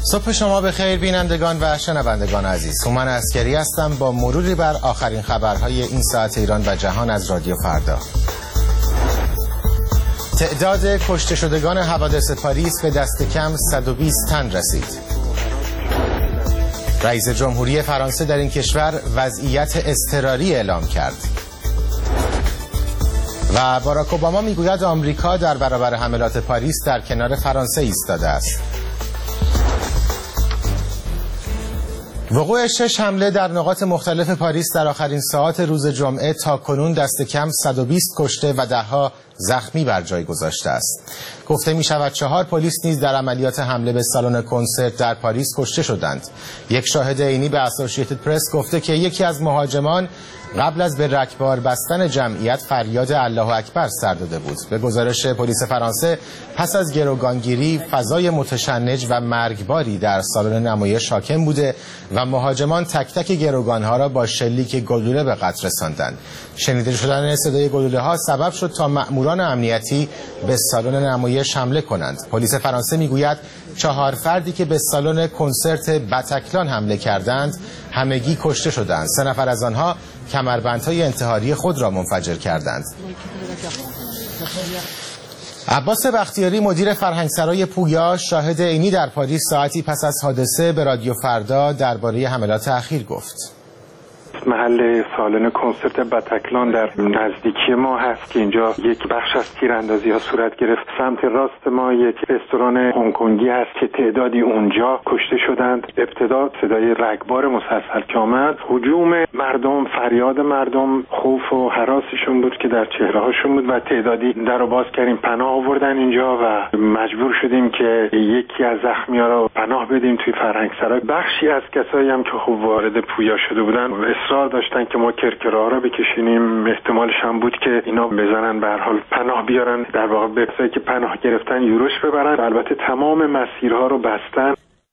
صبح شما بخیر بینندگان و شنوندگان عزیز. هومن عسکری هستم با مروری بر آخرین خبرهای این ساعت ایران و جهان از رادیو فردا. تعداد کشته شدگان حوادث پاریس به دست کم 120 تن رسید. رئیس جمهوری فرانسه در این کشور وضعیت اضطراری اعلام کرد. و باراک اوباما میگوید آمریکا در برابر حملات پاریس در کنار فرانسه ایستاده است. وقوع 6 حمله در نقاط مختلف پاریس در آخرین ساعات روز جمعه تاکنون دست کم 120 کشته و دهها زخمی بر جای گذاشته است. گفته می شود 4 پلیس نیز در عملیات حمله به سالن کنسرت در پاریس کشته شدند. یک شاهد عینی به اسوسییتد پرس گفته که یکی از مهاجمان قبل از به رکبار بستن جمعیت فریاد الله اکبر سر داده بود. به گزارش پلیس فرانسه پس از گروگانگیری فضای متشنج و مرگباری در سالن نمایش حاکم بوده و مهاجمان تک تک گروگانها را با شلیک گلوله به قتل رساندند. شنیده شدن صدای گلوله ها سبب شد تا مأموران امنیتی به سالن نمایش حمله کنند. پلیس فرانسه میگوید 4 فردی که به سالن کنسرت بتکلان حمله کردند همگی کشته شدند. 3 نفر از آنها کمربندهای انتحاری خود را منفجر کردند. عباس بختیاری مدیر فرهنگسرای پویا شاهد عینی در پاریس ساعتی پس از حادثه به رادیو فردا درباره حملات اخیر گفت. محل سالن کنسرت بتکلان در نزدیکی ما هست که اینجا یک بخش از تیراندازی ها صورت گرفت. سمت راست ما یک رستوران هنگکنگی هست که تعدادی اونجا کشته شدند. ابتدا صدای رگبار مسلسل که آمد، هجوم مردم، فریاد مردم، خوف و هراسشون بود که در چهره هاشون بود و تعدادی در رو باز کردیم، پناه آوردن اینجا و مجبور شدیم که یکی از زخمی‌ها رو پناه بدیم توی فرهنگسرا. بخشی از کسایی هم که خوب وارد پویا شده بودن اصرار داشتن که ما کرکره‌ها رو بکشینیم. احتمالش هم بود که اینا بزنن به هر حال پناه بیارن، در واقع به کسایی که پناه گرفتن یورش ببرن. البته تمام مسیرها رو بستن.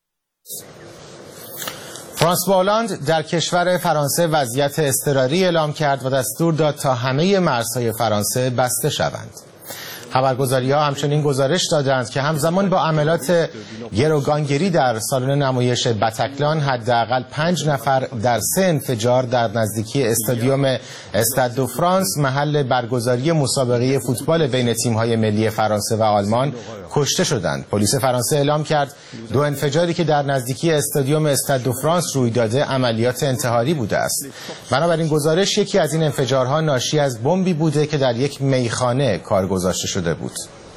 فرانسوا هولاند در کشور فرانسه وضعیت اضطراری اعلام کرد و دستور داد تا همه مرزهای فرانسه بسته شوند. خبرگزاری‌ها همچنین گزارش دادند که همزمان با عملیات گروگانگیری در سالن نمایش بتکلان حداقل 5 نفر در 3 انفجار در نزدیکی استادیوم استاد دو فرانس محل برگزاری مسابقه فوتبال بین تیم‌های ملی فرانسه و آلمان کشته شدند. پلیس فرانسه اعلام کرد 2 انفجاری که در نزدیکی استادیوم استاد دو فرانس روی داده عملیات انتحاری بوده است. بنابراین گزارش یکی از این انفجارها ناشی از بمبی بوده که در یک میخانه کار گذاشته شده بود.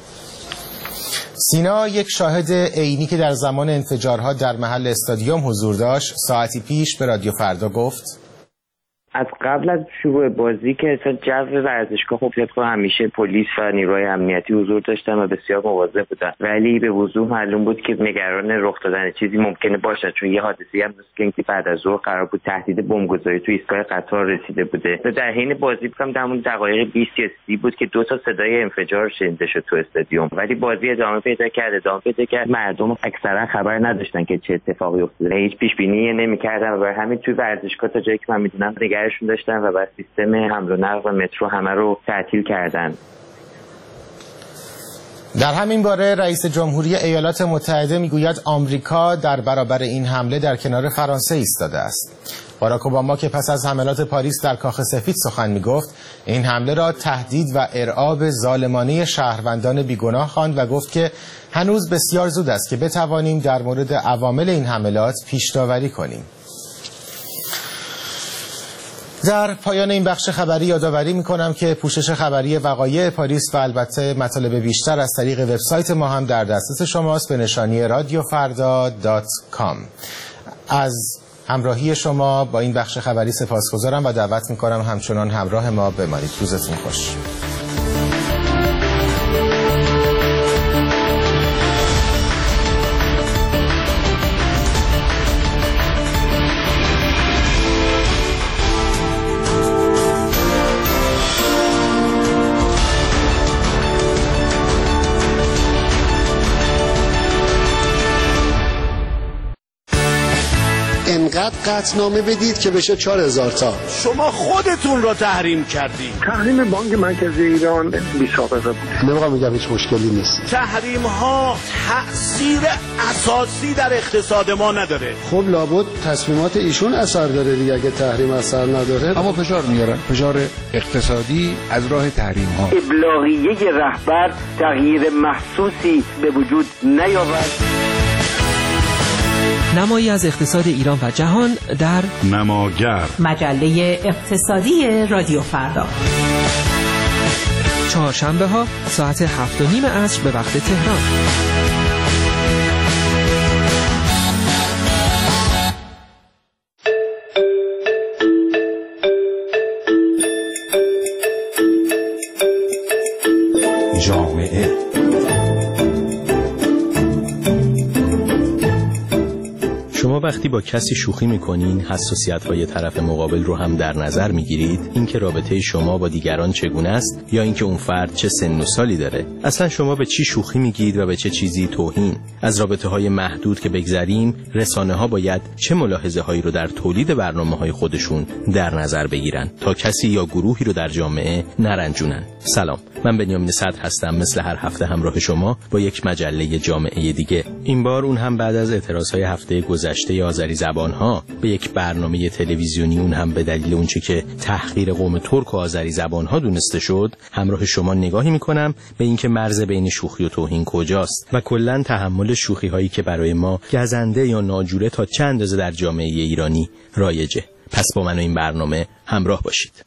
سینا، یک شاهد عینی که در زمان انفجارها در محل استادیوم حضور داشت، ساعتی پیش به رادیو فردا گفت: از قبل از شروع بازی که اصلا جو ورزشگاه خب طبق همیشه پلیس و نیروهای امنیتی حضور داشتن و بسیار مواظب بودن، ولی به وضوح معلوم بود که نگران رخ دادن چیزی ممکنه باشن، چون یه حادثه‌ای هم که بعد از ظهر قرار بود تهدید بمبگذاری توی ایستگاه قطار رسیده بوده. در حین بازی فکر در اون دقایق 20 یا 30 بود که 2 تا صدای انفجار شنیده شد تو استادیوم، ولی بازی ادامه پیدا کرد. مردم اکثرا خبر نداشتن که چه اتفاقی افتاده، هیچ پیش بینی نمی‌کردن و برای همین توی ورزشگاه تا جایی که من می‌دونم نگرشون داشتن و بر سیستم حمل و نقل و مترو همه رو تعطیل کردن. در همین باره رئیس جمهوری ایالات متحده میگوید آمریکا در برابر این حمله در کنار فرانسه ایستاده است. باراک اوباما که پس از حملات پاریس در کاخ سفید سخن میگفت، این حمله را تهدید و ارعاب ظالمانه شهروندان بیگناه خواند و گفت که هنوز بسیار زود است که بتوانیم در مورد عوامل این حملات پیش‌داوری کنیم. در پایان این بخش خبری یادآوری می‌کنم که پوشش خبری وقایع پاریس و البته مطالب بیشتر از طریق وبسایت ما هم در دسترس شماست به نشانی radiofarda.com. از همراهی شما با این بخش خبری سپاسگزارم و دعوت می‌کنم همچنان همراه ما بمانید. روزتون خوش. انقدر قطعنامه بدید که بشه 4000 تا. شما خودتون رو تحریم کردید. تحریم بانک مرکزی ایران بی سابقه بود. نمی‌خوام بگم هیچ مشکلی نیست. تحریم ها تأثیر اساسی در اقتصاد ما نداره. خب لابد تصمیمات ایشون اثر داره دیگه. اگه تحریم اثر نداره اما فشار میارن، فشار اقتصادی از راه تحریم ها. ابلاغیه رهبر تغییر محسوسی به وجود نیاورد. نمایی از اقتصاد ایران و جهان در نماگر، مجله اقتصادی رادیو فردا، چهارشنبه ها ساعت 7:30 عصر به وقت تهران. جامعه شما وقتی با کسی شوخی میکنین حساسیت‌های طرف مقابل رو هم در نظر میگیرید؟ اینکه رابطه شما با دیگران چگونه است یا اینکه اون فرد چه سن و سالی داره؟ اصلا شما به چی شوخی میگید و به چه چیزی توهین؟ از رابطه‌های محدود که بگذریم، رسانه‌ها باید چه ملاحظه‌هایی رو در تولید برنامه‌های خودشون در نظر بگیرن تا کسی یا گروهی رو در جامعه نرنجونن؟ سلام، من بنیامین صدر هستم، مثل هر هفته همراه شما با یک مجله جامعه دیگه. این بار اون هم بعد از اعتراضهای هفته گذشته آذری زبان‌ها به یک برنامه تلویزیونی، اون هم به دلیل اونچه که تحقیر قوم ترک و آذری زبان‌ها دونسته شد، همراه شما نگاهی می‌کنم به اینکه مرز بین شوخی و توهین کجاست و کلاً تحمل شوخی‌هایی که برای ما گزنده یا ناجوره تا چند اندازه در جامعه ایرانی رایجه. پس با من و این برنامه همراه باشید.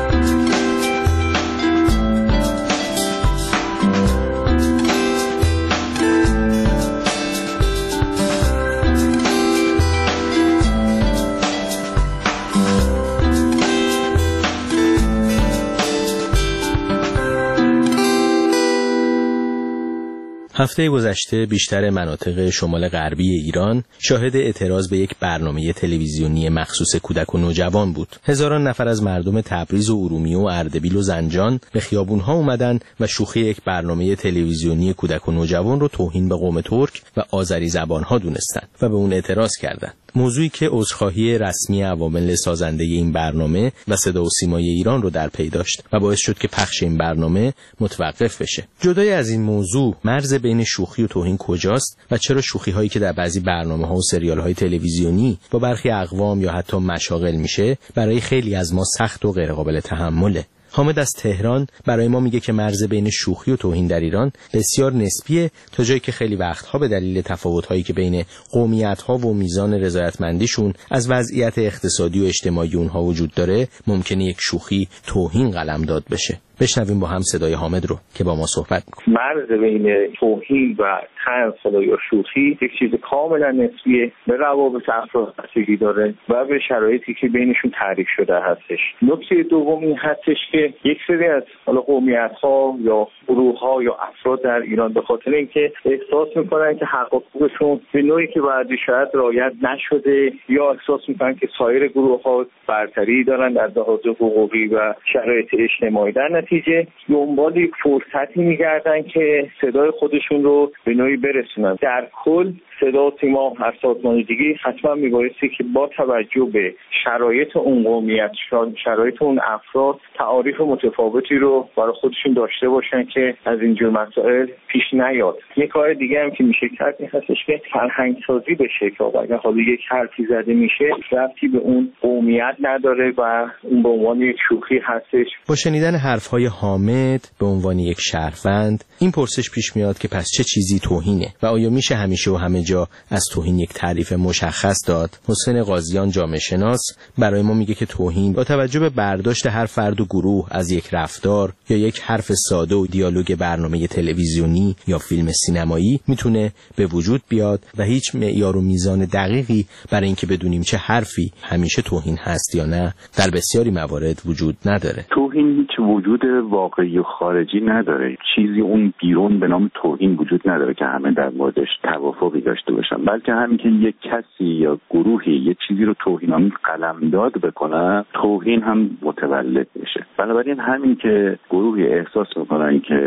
هفته گذشته بیشتر مناطق شمال غربی ایران شاهد اعتراض به یک برنامه تلویزیونی مخصوص کودک و نوجوان بود. هزاران نفر از مردم تبریز و ارومیه و اردبیل و زنجان به خیابون‌ها اومدن و شوخی یک برنامه تلویزیونی کودک و نوجوان رو توهین به قوم ترک و آذری زبان‌ها دونستن و به اون اعتراض کردند. موضوعی که عذرخواهی رسمی عوامل سازنده این برنامه و صدا و سیمای ایران رو در پی داشت و باعث شد که پخش این برنامه متوقف بشه. جدای از این موضوع، مرز بین شوخی و توهین کجاست و چرا شوخی‌هایی که در بعضی برنامه‌ها و سریال‌های تلویزیونی با برخی اقوام یا حتی مشاغل میشه، برای خیلی از ما سخت و غیرقابل تحمله. حامد از تهران برای ما میگه که مرز بین شوخی و توهین در ایران بسیار نسبیه، تا جایی که خیلی وقتها به دلیل تفاوت‌هایی که بین قومیت‌ها و میزان رضایتمندیشون از وضعیت اقتصادی و اجتماعی اونها وجود داره، ممکنه یک شوخی توهین قلمداد بشه. بشنویم با هم صدای حامد رو که با ما صحبت می‌کنه. مرز بین توهین و طنز یا شوخی یک چیز کاملا نسبیه، به روابط افراد بستگی داره و به شرایطی که بینشون تعریف شده هستش. نکته دوم این هستش که یک سری از قومیت‌ها یا گروه‌ها یا افراد در ایران به خاطر اینکه احساس می‌کنن که حق و حقوقشون به نوعی که باید شاید رعایت نشده، یا احساس می‌کنن که سایر گروه‌ها برتری دارن در لحاظ حقوقی و شرایط اجتماعی، در نتیجه دنبال یک فرصتی می‌گردن که صدای خودشون رو به نوعی برسونن. در کل صدا و سیما هر سازماندهی حتما میبایستی که با توجه به شرایط اون قومیت، شرایط اون افراد، تعاریف متفاوتی رو برای خودشون داشته باشن که از اینجور مسائل پیش نیاد. یک کار دیگه هم که میشه کرد این هستش که فرهنگ سازی بشه که اگر حالا یک حرفی زده میشه ربطی به اون قومیت نداره و اون به عنوان یک شوخی هستش. با شنیدن حرفهای حامد به عنوان یک شهروند، این پرسش پیش میاد که پس چه چیزی توهینه و آیا میشه همیشه و همه جا از توهین یک تعریف مشخص داد؟ حسین قاضیان جامعه شناس برای ما میگه که توهین با توجه به برداشت هر فرد و گروه از یک رفتار یا یک حرف ساده و دیالوگ برنامه تلویزیونی یا فیلم سینمایی میتونه به وجود بیاد و هیچ معیار و میزان دقیقی برای اینکه بدونیم چه حرفی همیشه توهین هست یا نه در بسیاری موارد وجود نداره. توهین هیچ وجود واقعی و خارجی نداره. چیزی اون بیرون به نام توهین وجود نداره که همه در موردش توافقی داشته باشن، بلکه همین که یک کسی یا گروهی یک چیزی رو توهین‌آمیز قلمداد بکنه، توهین هم متولد میشه. بنابراین همین که گروهی احساس میکنن که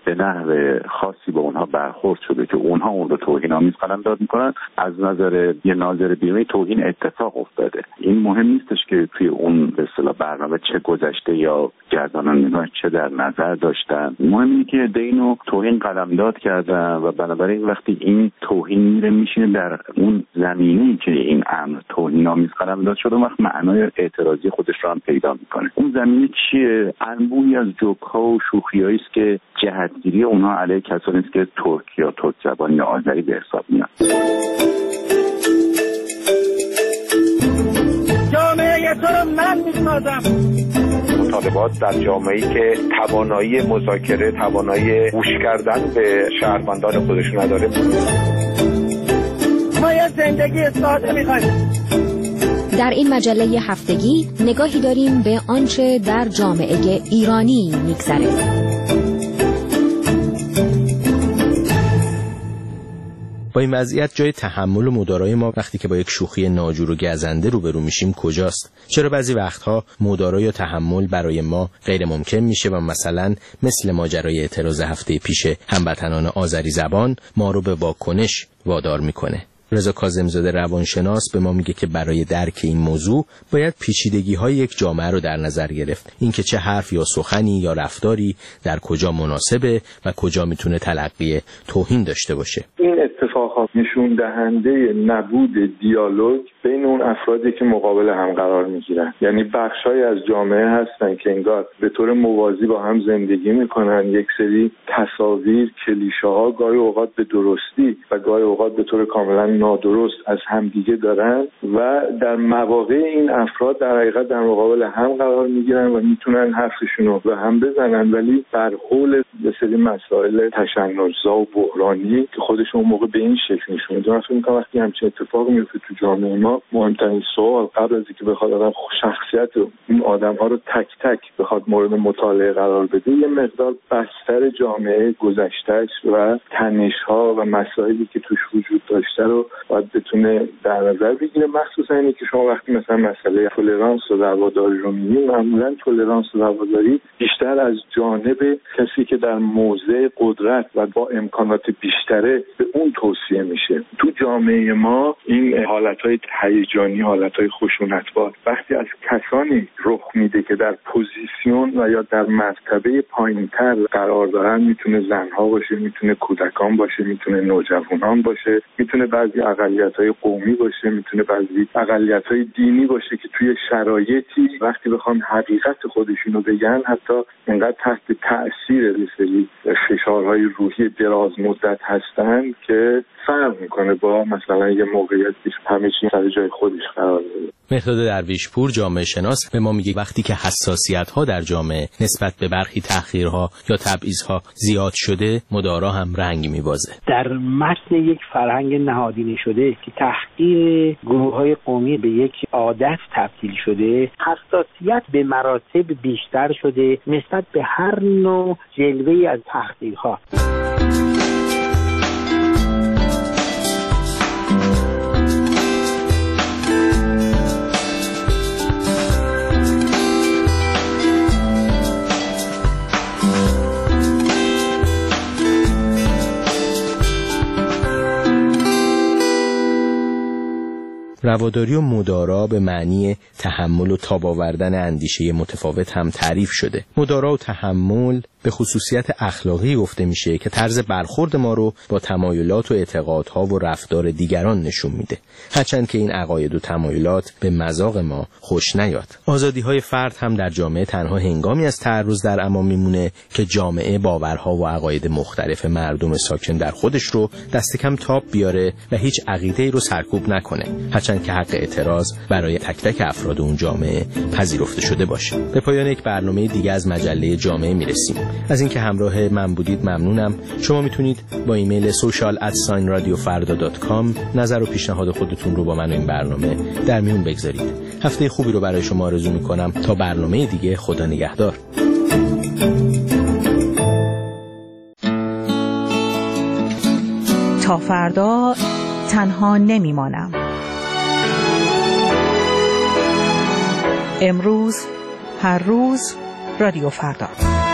به نحو خاصی با اونها برخورد شده که اونها اون رو توهین‌آمیز قلمداد میکنن، از نظر یه ناظر بیرونی توهین اتفاق افتاده. این مهم نیستش که توی اون به اصطلاح برنامه چه گذشته یا گردانندگان چه در نظر داشتن، مهم اینه که دینو توهین قلمداد کردن و بنابراین وقتی این توهین میره میشینه در اون زمینه‌ای که این امر توهین‌آمیز قلمداد شده، وقت معنای اعتراضی خودش رو هم پیدا میکنه. اون زمینه چیه؟ انبوهی از جوک‌ها و شوخی‌هایی است که جهتگیری اونها علیه کسانی است که ترک یا ترک زبان یا آذری به حساب میاد. جامعه تو رو من میسازم. مطالبات در جامعه‌ای که توانایی مذاکره، توانایی گوش کردن به شهروندان خودشون نداره. ما یه زندگی ساده می‌خوایم. در این مجله هفتگی نگاهی داریم به آنچه در جامعه ایرانی می‌گذره. با این وضعیت جای تحمل و مدارای ما وقتی که با یک شوخی ناجور و گزنده روبرو میشیم کجاست؟ چرا بعضی وقتها مدارا یا تحمل برای ما غیر ممکن میشه و مثلا مثل ماجرای اعتراض هفته پیش هموطنان آذری زبان ما رو به واکنش وادار میکنه؟ رضا کاظم‌زاده روانشناس به ما میگه که برای درک این موضوع باید پیچیدگی‌های یک جامعه رو در نظر گرفت. اینکه چه حرف یا سخنی یا رفتاری در کجا مناسبه و کجا میتونه تلقی توهین داشته باشه. این اتفاقات نشون دهنده نبود دیالوگ بین اون افرادی که مقابل هم قرار میگیرن. یعنی بخشای از جامعه هستن که انگار به طور موازی با هم زندگی میکنن، یک سری تصاویر، کلیشه‌ها گاهی اوقات به درستی و گاهی اوقات به طور کاملا نادرست از همدیگه دارن و در مواقع این افراد در حقیقت در مقابل هم قرار میگیرن و میتونن حرفشون رو به هم بزنن، ولی در حول یه سری مسائل تشنج‌زا و بحرانی که خودشون موقع به این شکل نشون میدن. فکر می‌کنم وقتی همچین اتفاقی میفته تو جامعه ما، مهمترین سوال قبل از اینکه بخواد آدم شخصیت این آدم‌ها رو تک تک بخواد مورد مطالعه قرار بده، یه مقدار بستر جامعه گذشته‌اش و تنش‌ها و مسائلی که توش وجود داشته رو باید بتونه در نظر بگیره. مخصوصا اینه که شما وقتی مثلا مسئله تولرانس و رواداری رو می‌بینید، معمولاً تولرانس و رواداری بیشتر از جانب کسی که در موضع قدرت و با امکانات بیشتره به اون توصیه میشه. تو جامعه ما این حالتهای هیجانی، حالتهای خشونتبار وقتی از کسانی رخ میده که در پوزیسیون و یا در مرتبه پایینتر قرار دارن، میتونه زنها باشه، میتونه کودکان باشه، میتونه نوجوانان باشه، میتونه بعضی اقلیت‌های قومی باشه، میتونه بعضی اقلیت‌های دینی باشه که توی شرایطی وقتی بخوان حقیقت خودشونو بگن حتی انقدر تحت تأثیر یه سری فشارهای روحی دراز مدت هستن که فرق میکنه با مثلا یه موقعیتی همه چیز سر جای خودش قرار داره. مهرداد درویشپور جامعه شناس به ما میگه وقتی که حساسیت‌ها در جامعه نسبت به برخی تأخیرها یا تبعیض‌ها زیاد شده، مدارا هم رنگ می‌بازه. در متن یک فرهنگ نهادینه شده که تحقیر گروه‌های قومی به یک عادت تبدیل شده، حساسیت به مراتب بیشتر شده نسبت به هر نوع جلوه‌ای از تحقیرها. رواداری و مدارا به معنی تحمل و تاب آوردن اندیشه متفاوت هم تعریف شده. مدارا و تحمل به خصوصیت اخلاقی گفته میشه که طرز برخورد ما رو با تمایلات و اعتقادها و رفتار دیگران نشون میده، هرچند که این عقاید و تمایلات به مذاق ما خوش نیاد. آزادی‌های فرد هم در جامعه تنها هنگامی از تعرض در امان میمونه که جامعه باورها و عقاید مختلف مردم ساکن در خودش رو دست کم تاب بیاره و هیچ عقیده‌ای رو سرکوب نکنه، هرچند که حق اعتراض برای تک تک افراد اون جامعه پذیرفته شده باشه. به پایان یک برنامه دیگه از مجله جامعه میرسیم. از اینکه همراه من بودید ممنونم. شما میتونید با ایمیل social@radiofarda.com نظر و پیشنهاد خودتون رو با من و این برنامه در میون بگذارید. هفته خوبی رو برای شما آرزو میکنم. تا برنامه دیگه، خدا نگهدار. تا فردا تنها نمیمانم. امروز، هر روز، رادیو فردا.